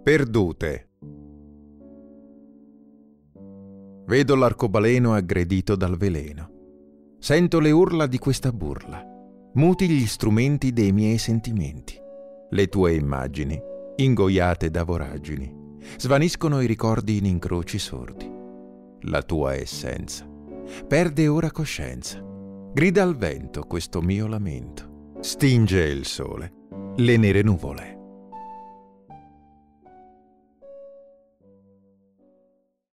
Perdute. Vedo l'arcobaleno aggredito dal veleno. Sento le urla di questa burla. Muti gli strumenti dei miei sentimenti. Le tue immagini, ingoiate da voragini, svaniscono i ricordi in incroci sordi. La tua essenza perde ora coscienza. Grida al vento questo mio lamento. Stinge il sole le nere nuvole.